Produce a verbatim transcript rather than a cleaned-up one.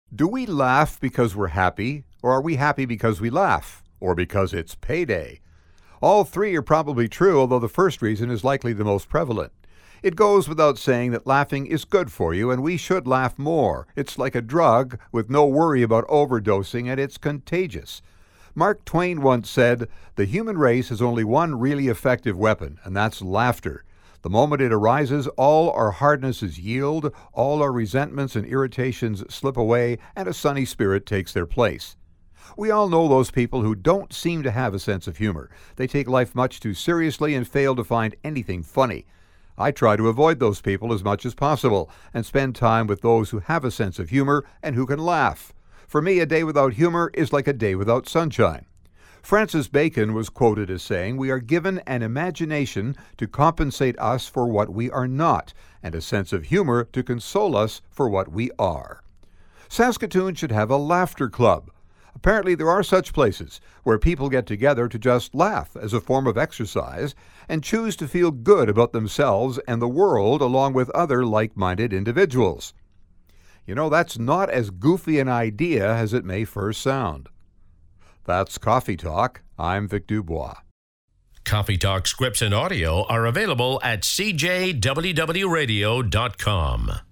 Do we laugh because we're happy, or are we happy because we laugh, or because it's payday? All three are probably true, although the first reason is likely the most prevalent. It goes without saying that laughing is good for you, and we should laugh more. It's like a drug with no worry about overdosing, and it's contagious. Mark Twain once said, "The human race has only one really effective weapon, and that's laughter. The moment it arises, all our hardnesses yield, all our resentments and irritations slip away, and a sunny spirit takes their place." We all know those people who don't seem to have a sense of humor. They take life much too seriously and fail to find anything funny. I try to avoid those people as much as possible and spend time with those who have a sense of humor and who can laugh. For me, a day without humor is like a day without sunshine. Francis Bacon was quoted as saying, "We are given an imagination to compensate us for what we are not, and a sense of humor to console us for what we are." Saskatoon should have a laughter club. Apparently there are such places where people get together to just laugh as a form of exercise and choose to feel good about themselves and the world along with other like-minded individuals. You know, that's not as goofy an idea as it may first sound. That's Coffee Talk. I'm Vic Dubois. Coffee Talk scripts and audio are available at c j w w radio dot com.